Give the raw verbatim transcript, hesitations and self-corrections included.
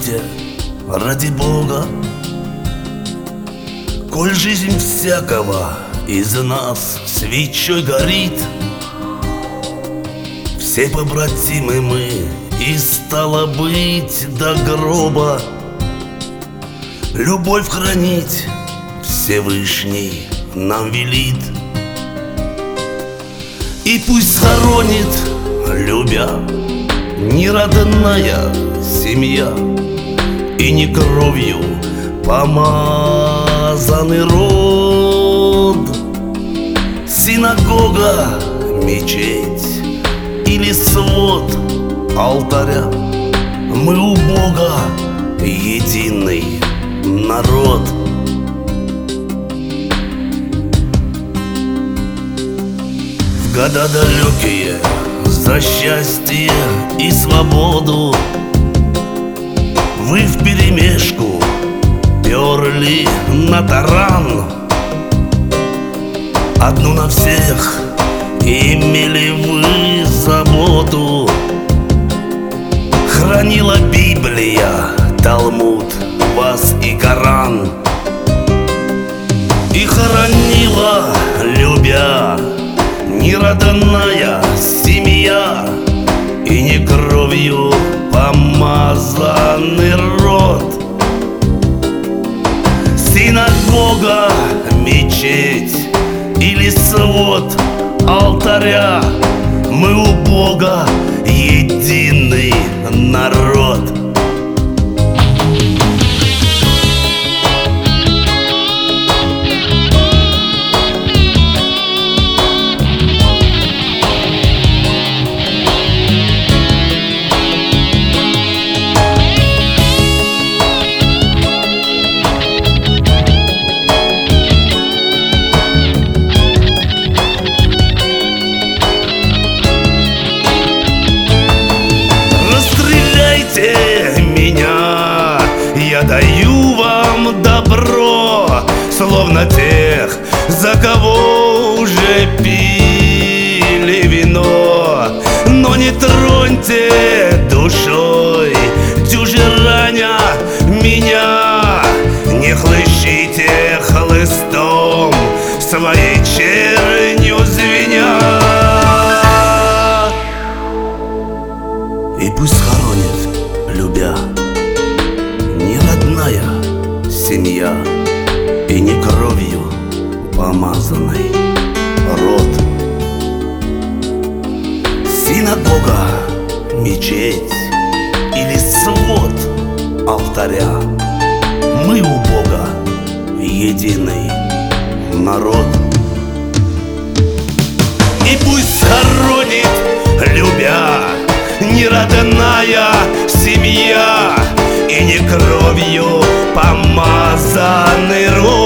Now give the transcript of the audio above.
скажите, ради Бога, коль жизнь всякого из нас свечой горит, все побратимы мы, и стало быть до гроба любовь хранить Всевышний нам велит. И пусть хоронит, любя, не родная семья и не кровью помазанный род, синагога, мечеть или свод алтаря, мы у Бога единый народ. В года далекие за счастье и свободу вы вперемешку перли на таран. Одну на всех имели вы заботу, хранила Библия, Талмуд, вас и Коран, и хоронила, любя, не родная семья и не кровью помазанный род, синагога, мечеть или свод алтаря, мы у Бога единый народ. Я даю вам добро, словно тех, за кого уже пили вино. Но не троньте душой, дюже раня меня, не хлыщите хлыстом, своей чернью звеня. И пусть хоронит, любя, не родная семья и не кровью помазанный род, синагога, мечеть или свод алтаря, мы у Бога единый народ. И пусть хоронит, любя, не родная семья и не кровью помазанный рот,